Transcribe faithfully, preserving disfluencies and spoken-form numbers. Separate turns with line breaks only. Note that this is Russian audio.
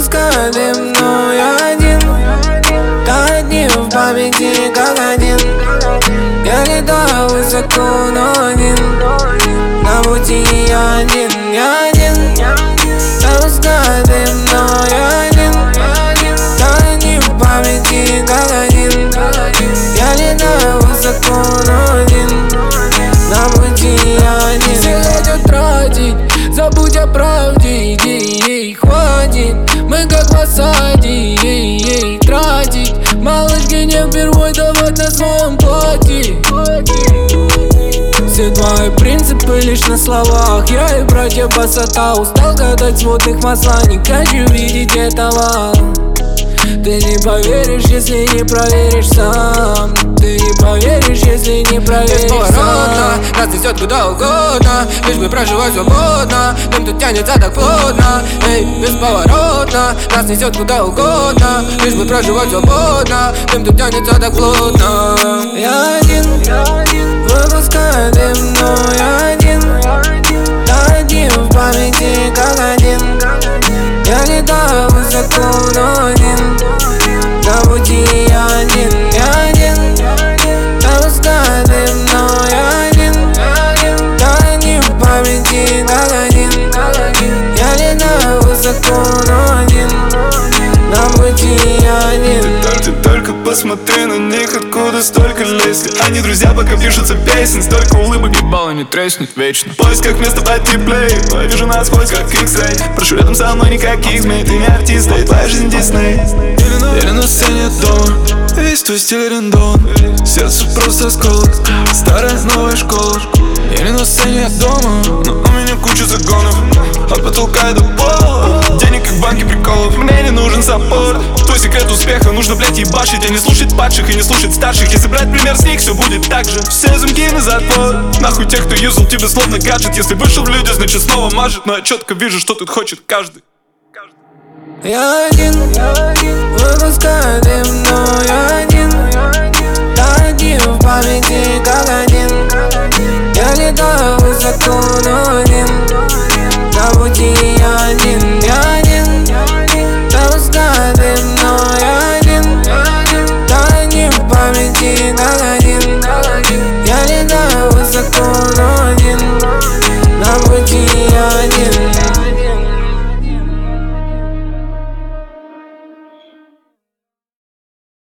Выпускаю дым, но я один. Одни в памяти, как один. Я летаю высоко, но один. На пути я один, я один. Выпускаю дым, но я один. Одни в памяти, как один. Я летаю высоко, но один. На пути я один. Все хотят тратить, забудь о правде, идей хватит. Мы как в осаде, тратить. Малышки не впервой давать на своем платье. Все твои принципы лишь на словах. Я и братья Басата. Устал катать сводных масла, не хочу видеть этого. Ты не поверишь, если не проверишь сам. Ты не поверишь, если не проверишь
бесповоротно, нас несет куда угодно, лишь бы проживать свободно. Дым тут тянется так плотно. Эй, бесповоротно, нас несет куда угодно, лишь бы проживать свободно. Дым тут тянется так плотно.
Я один, выпускаю дым, но я один. Один в памяти, как один. Я летаю высоко, но один. На пути я один, я один. Выпускаю дым, но я один. Один в памяти, как один. Я летаю высоко, но один. На пути я один.
Ты только посмотри на них, откуда столько лезли. Они друзья, пока пишутся песен. Столько улыбок, ебало не треснет вечно. В поисках места потеплей, я вижу нас сквозь как X-Ray. Прошу рядом со мной никаких змей. Ты не артист, и твоя жизнь Дисней. Или на сцене дома, весь твой стиль арендован. Сердце просто осколок, старая новая школа. Или на сцене дома, но у меня куча загонов. От потолка до пола, денег как в банке приколов. Мне не нужен саппорт, твой секрет успеха. Нужно, блять, ебашить, а не слушать падших и не слушать старших. Если брать пример с них, все будет так же. Все замки на затвор, нахуй тех, кто юзал тебя словно гаджет. Если вышел в люди, значит снова мажет. Но я четко вижу, что тут хочет каждый.
Я один, выпускаю дым, но я один. Один в памяти, как один.